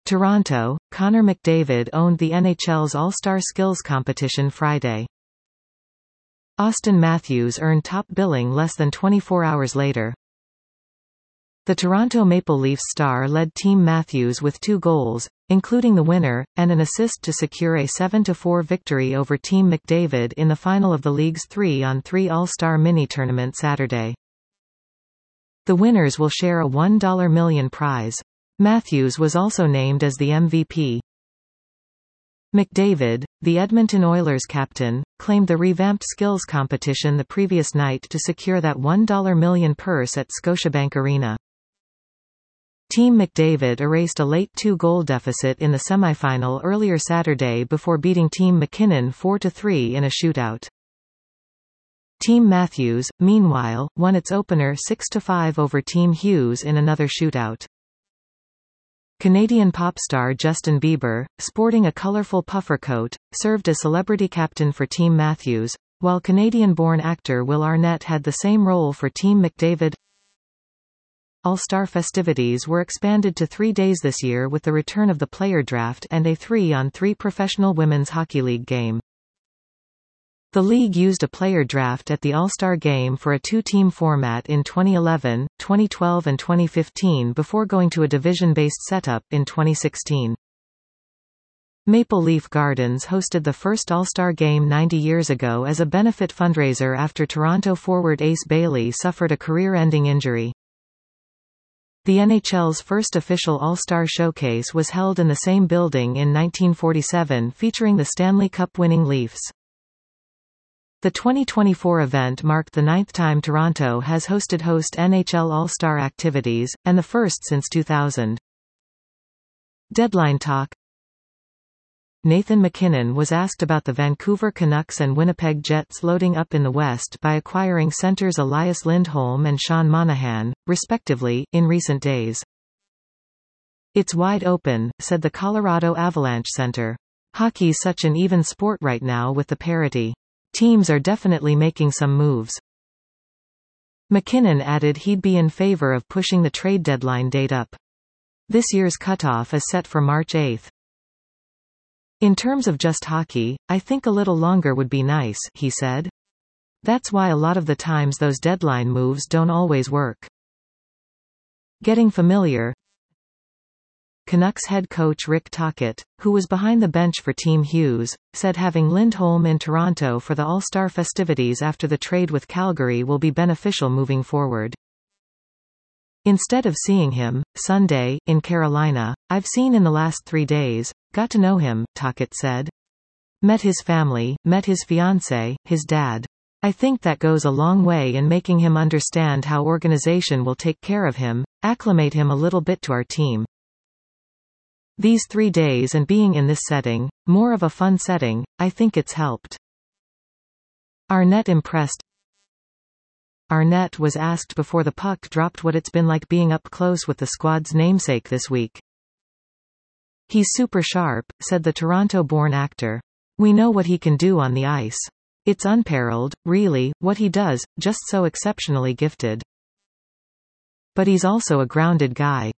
Toronto, Connor McDavid owned the NHL's All-Star Skills competition Friday. Auston Matthews earned top billing less than 24 hours later. The Toronto Maple Leafs star led Team Matthews with 2 goals, including the winner, and an assist to secure a 7-4 victory over Team McDavid in the final of the league's 3-on-3 All-Star mini-tournament Saturday. The winners will share a $1 million prize. Matthews was also named as the MVP. McDavid, the Edmonton Oilers captain, claimed the revamped skills competition the previous night to secure that $1 million purse at Scotiabank Arena. Team McDavid erased a late 2-goal deficit in the semifinal earlier Saturday before beating Team McKinnon 4-3 in a shootout. Team Matthews, meanwhile, won its opener 6-5 over Team Hughes in another shootout. Canadian pop star Justin Bieber, sporting a colorful puffer coat, served as celebrity captain for Team Matthews, while Canadian-born actor Will Arnett had the same role for Team McDavid. All-Star festivities were expanded to 3 days this year with the return of the player draft and a 3-on-3 professional women's hockey league game. The league used a player draft at the All-Star Game for a 2-team format in 2011, 2012 and 2015 before going to a division-based setup in 2016. Maple Leaf Gardens hosted the first All-Star Game 90 years ago as a benefit fundraiser after Toronto forward Ace Bailey suffered a career-ending injury. The NHL's first official All-Star Showcase was held in the same building in 1947 featuring the Stanley Cup-winning Leafs. The 2024 event marked the 9th time Toronto has hosted NHL All-Star activities, and the first since 2000. Deadline talk. Nathan MacKinnon was asked about the Vancouver Canucks and Winnipeg Jets loading up in the West by acquiring centers Elias Lindholm and Sean Monahan, respectively, in recent days. "It's wide open," said the Colorado Avalanche center. "Hockey's such an even sport right now with the parity. Teams are definitely making some moves." MacKinnon added he'd be in favor of pushing the trade deadline date up. This year's cutoff is set for March 8. "In terms of just hockey, I think a little longer would be nice," he said. "That's why a lot of the times those deadline moves don't always work." Getting familiar. Canucks head coach Rick Tocchet, who was behind the bench for Team Hughes, said having Lindholm in Toronto for the All-Star festivities after the trade with Calgary will be beneficial moving forward. "Instead of seeing him, Sunday, in Carolina, I've seen in the last 3 days, got to know him," Tocchet said. "Met his family, met his fiancée, his dad. I think that goes a long way in making him understand how organization will take care of him, acclimate him a little bit to our team. These 3 days and being in this setting, more of a fun setting, I think it's helped." Arnett impressed. Arnett was asked before the puck dropped what it's been like being up close with the squad's namesake this week. "He's super sharp," said the Toronto-born actor. "We know what he can do on the ice. It's unparalleled, really, what he does, just so exceptionally gifted. But he's also a grounded guy."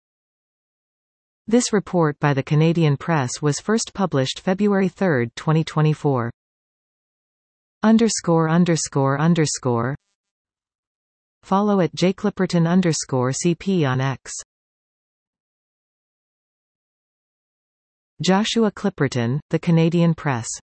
This report by the Canadian Press was first published February 3, 2024. _____ Follow at @jclipperton_CP on X. Joshua Clipperton, The Canadian Press.